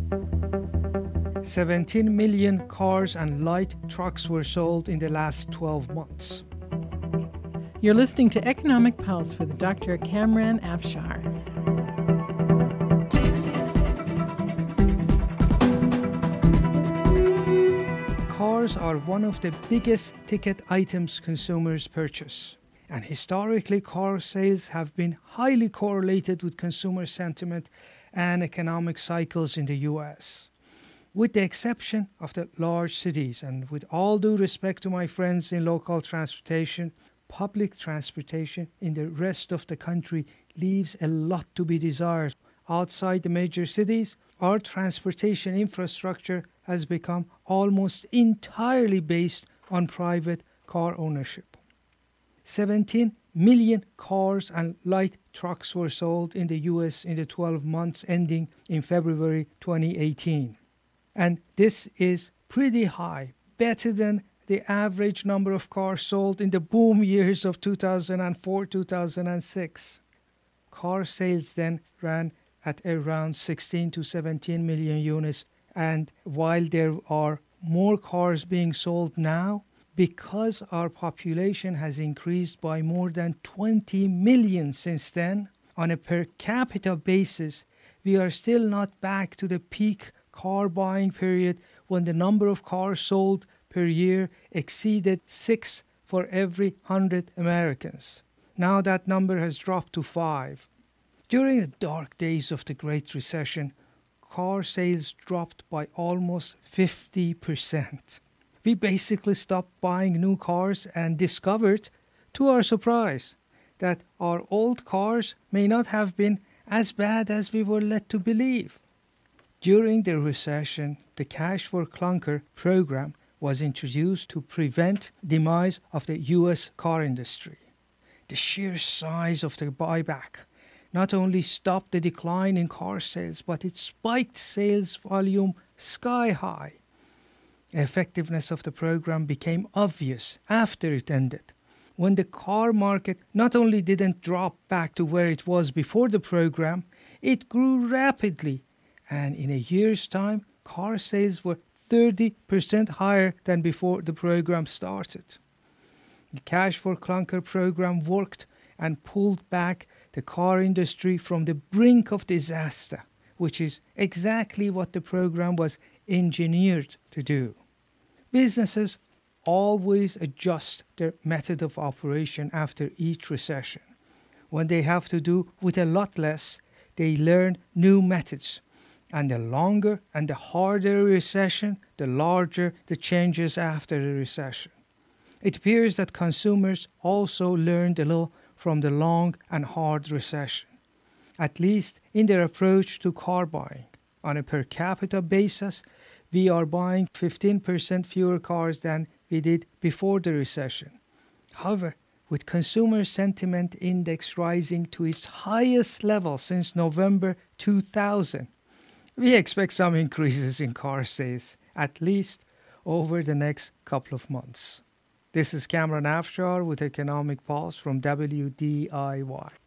17 million cars and light trucks were sold in the last 12 months. You're listening to Economic Pulse with Dr. Kamran Afshar. Cars are one of the biggest ticket items consumers purchase, and historically car sales have been highly correlated with consumer sentiment and economic cycles in the US. With the exception of the large cities, and with all due respect to my friends in local transportation, public transportation in the rest of the country leaves a lot to be desired. Outside the major cities, our transportation infrastructure has become almost entirely based on private car ownership. 17 million cars and light trucks were sold in the US in the 12 months ending in February 2018. And this is pretty high, better than the average number of cars sold in the boom years of 2004-2006. Car sales then ran at around 16 to 17 million units, and while there are more cars being sold now, because our population has increased by more than 20 million since then, on a per capita basis, we are still not back to the peak car buying period when the number of cars sold per year exceeded 6 for every 100 Americans. Now that number has dropped to 5. During the dark days of the Great Recession, car sales dropped by almost 50%. We basically stopped buying new cars and discovered, to our surprise, that our old cars may not have been as bad as we were led to believe. During the recession, the Cash for Clunker program was introduced to prevent demise of the U.S. car industry. The sheer size of the buyback not only stopped the decline in car sales, but it spiked sales volume sky high. The effectiveness of the program became obvious after it ended, when the car market not only didn't drop back to where it was before the program, it grew rapidly. And in a year's time, car sales were 30% higher than before the program started. The Cash for Clunker program worked and pulled back the car industry from the brink of disaster, which is exactly what the program was engineered to do. Businesses always adjust their method of operation after each recession. When they have to do with a lot less, they learn new methods. And the longer and the harder a recession, the larger the changes after the recession. It appears that consumers also learned a little from the long and hard recession, at least in their approach to car buying. On a per capita basis, we are buying 15% fewer cars than we did before the recession. However, with consumer sentiment index rising to its highest level since November 2000, we expect some increases in car sales, at least over the next couple of months. This is Kamran Afshar with Economic Pulse from WDIY.